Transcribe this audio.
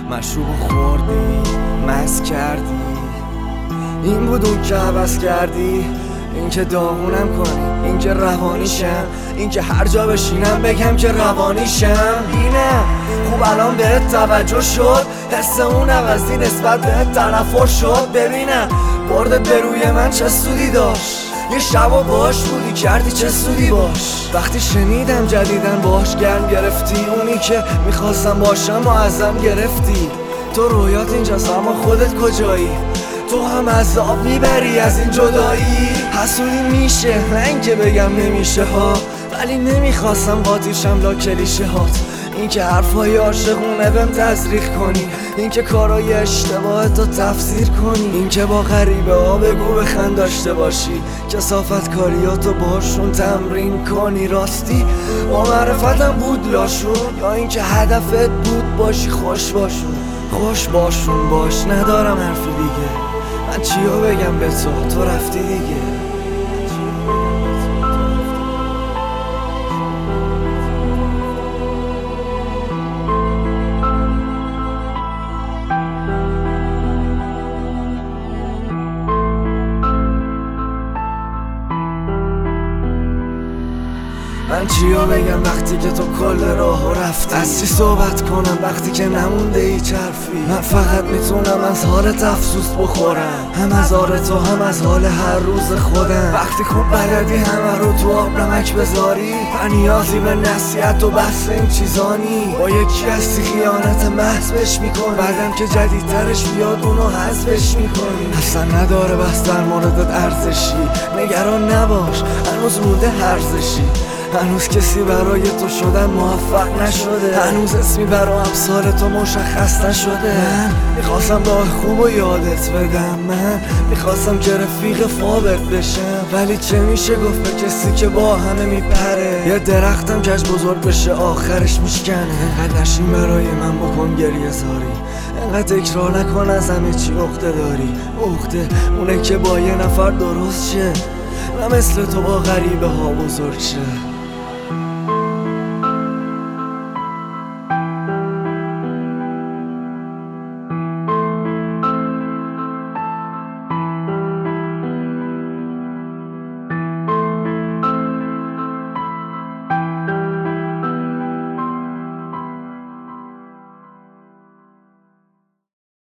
مشروب خوردی، مست کردی، این بود اون که عوض کردی. این که داغونم کنی، این که روانیشم، این که هر جا بشینم بگم که روانیشم. اینه خوب الان بهت توجه شد، حس اون عوضی نسبت بهت تنفر شد. ببینم بردت به روی من چه سودی داشت، یه شبا باش بودی کردی چه سودی باش. وقتی شنیدم جدیدن باش گرم گرفتی، اونی که میخواستم باشم و ازم گرفتی. تو رویات اینجاست اما خودت کجایی؟ تو هم عذاب میبری از این جدایی. حسودی میشه نه اینکه بگم نمیشه ها، ولی نمیخواستم قاطیشم لا کلیشه هات. این که حرفای عاشقونه بهم تزریق کنی، این که کارای اشتباهتو تفسیر کنی، این که با غریبه ها بگو بخند داشته باشی، کثافت کاریاتو باشون تمرین کنی. راستی با معرفتم بود لاشون، یا این که هدفت بود باشی خوش باشون. خوش باشون باش، ندارم حرفی دیگه. من چیو بگم به تو رفتی دیگه. من چیو بگم وقتی که تو کل راهو رفتی؟ از چی صحبت کنم وقتی که نمونده هیچ حرفی؟ من فقط میتونم از حالت افسوس بخورم، هم از حال تو هم از حال هر روز خودم. وقتی خوب بلدی همه رو تو آب نمک بذاری، من نیازی به نصیحت و بحث این چیزانی. با یکی هستی خیانت محض بهش میکنی، بعدم که جدیدترش بیاد اونو حذفش میکنی. اصلا نداره بس در موردت ارزشی، نگران نباش هنوز مونده هرزشی. هنوز کسی برای تو شدن موفق نشده، هنوز اسمی برای امثال تو مشخص نشده. من میخواستم راه خوب و یادت بدم، من میخواستم که رفیق فابت بشم، ولی چه میشه گفت به کسی که با همه میپره؟ یه درختم کج بزرگ بشه آخرش میشکنه. انقدر نشین برای من بکن گریه زاری، انقدر تکرار نکن از همه چی عقده داری. عقده اونه که با یه نفر درست شه، نه مثل تو با غریبه ها بزرگ شه.